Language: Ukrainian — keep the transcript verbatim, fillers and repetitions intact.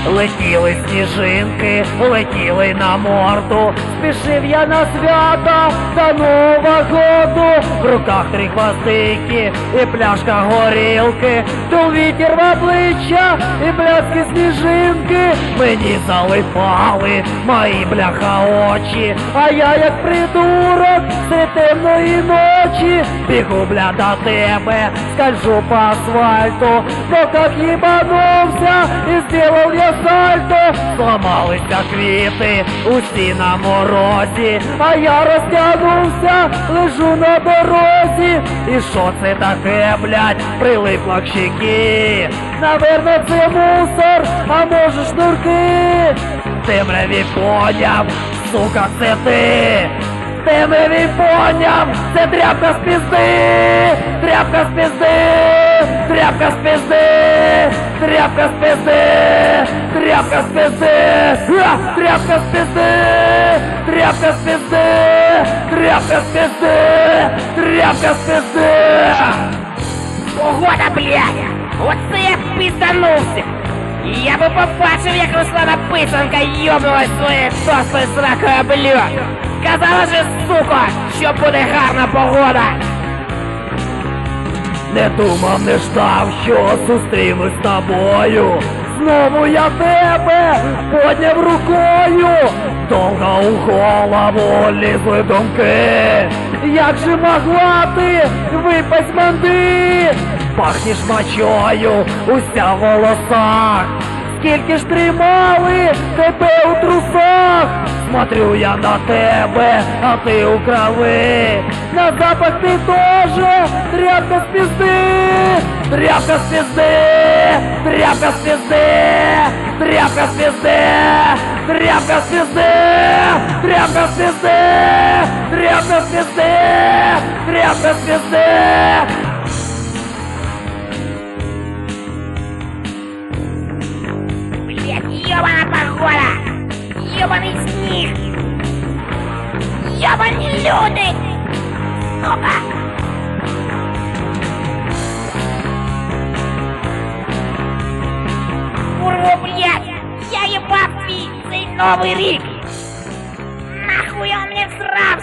Летіли сніжинки, летіли на морду. Спішив я на свята та Нового году. В руках три гвоздики і пляшка горілки. Дул вітер в обличчя і блядські сніжинки. Мені залипали мої бляха очі, а я як придурок серед темної ночі. Бігу, бля, до тебе, скольжу по асфальту. Но как ебанулся и сделал я сальто. Сломалися квіти, усі на морозі, а я розтягнувся, лежу на дорозі. І що це таке, блядь, прилипло к щеки? Наверно, це мусор, а може шнурки. Темряві поняв, сука, це ти. Темряві поняв, це тряпка з пізди, тряпка з пізди, тряпка з пізди, тряпка з пізди, тряпка з пізди, тряпка з пізди, тряпка з пізди, тряпка з пізди, тряпка з пізди. Погода, блядь! Оце я пизданувся! Я би побачив, як Руслана Писанка йобнулась своєю тостою сракою об льод! Казала же, сука, що буде гарна погода! Не думав, не ждав, що зустрінусь з тобою. Знову я тебе подняв рукою. Довго у голову лізли думки. Як же могла ти випасть манди? Пахнеш мочою, уся в волосах. Скільки ж тримали тебе у трусах? Смотрю я на тебе, а ти у крови. На запах ти тоже тряпка з пізди, тряпка з пізди, тряпка з пізди, тряпка з пізди, тряпка з пізди, тряпка з пізди, тряпка з пізди, тряпка з пізди. Ёбана погода! Ёбаный снег! Ёбаные люди! Сука! Курва, блядь! Я ебав твій цей новий рік! Нахуй он мне всрал!